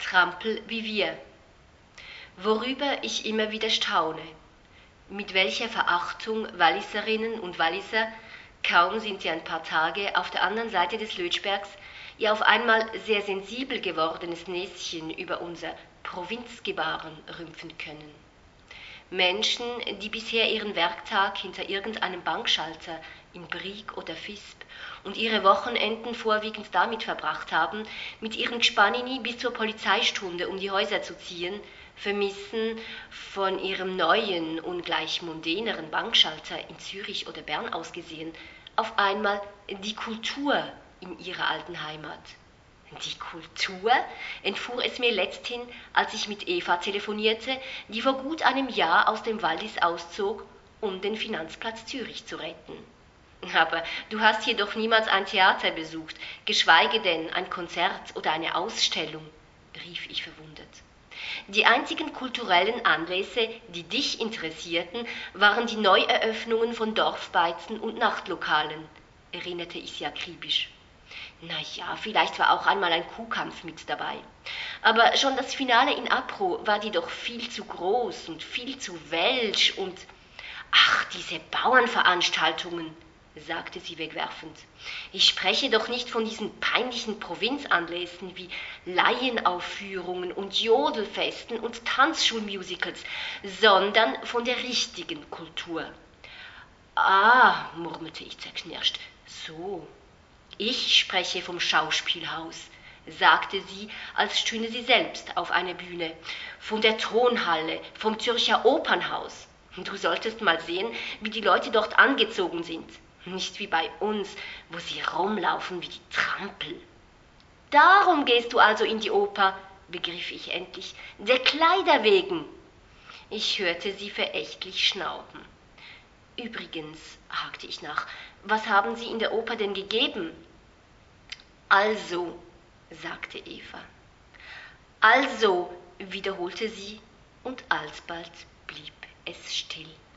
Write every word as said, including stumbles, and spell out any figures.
Trampel wie wir. Worüber ich immer wieder staune, mit welcher Verachtung Walliserinnen und Walliser, kaum sind sie ein paar Tage auf der anderen Seite des Lötschbergs, ihr auf einmal sehr sensibel gewordenes Näschen über unser Provinzgebaren rümpfen können. Menschen, die bisher ihren Werktag hinter irgendeinem Bankschalter in Brieg oder Visp und ihre Wochenenden vorwiegend damit verbracht haben, mit ihren Gspannini bis zur Polizeistunde um die Häuser zu ziehen, vermissen von ihrem neuen, ungleich mundäneren Bankschalter in Zürich oder Bern aus gesehen, auf einmal die Kultur in ihrer alten Heimat. Die Kultur, entfuhr es mir letzthin, als ich mit Eva telefonierte, die vor gut einem Jahr aus dem Wallis auszog, um den Finanzplatz Zürich zu retten. Aber du hast hier doch niemals ein Theater besucht, geschweige denn ein Konzert oder eine Ausstellung, rief ich verwundert. Die einzigen kulturellen Anlässe, die dich interessierten, waren die Neueröffnungen von Dorfbeizen und Nachtlokalen, erinnerte ich sie akribisch. Na ja, vielleicht war auch einmal ein Kuhkampf mit dabei. Aber schon das Finale in Apro war dir doch viel zu groß und viel zu welsch und... Ach, diese Bauernveranstaltungen, sagte sie wegwerfend. Ich spreche doch nicht von diesen peinlichen Provinzanlässen wie Laienaufführungen und Jodelfesten und Tanzschulmusicals, sondern von der richtigen Kultur. Ah, murmelte ich zerknirscht, so. Ich spreche vom Schauspielhaus, sagte sie, als stünde sie selbst auf einer Bühne, von der Tonhalle, vom Zürcher Opernhaus. Du solltest mal sehen, wie die Leute dort angezogen sind. Nicht wie bei uns, wo sie rumlaufen wie die Trampel. Darum gehst du also in die Oper, begriff ich endlich, der Kleider wegen. Ich hörte sie verächtlich schnauben. Übrigens, hakte ich nach, was haben Sie in der Oper denn gegeben? Also, sagte Eva. Also, wiederholte sie, und alsbald blieb es still.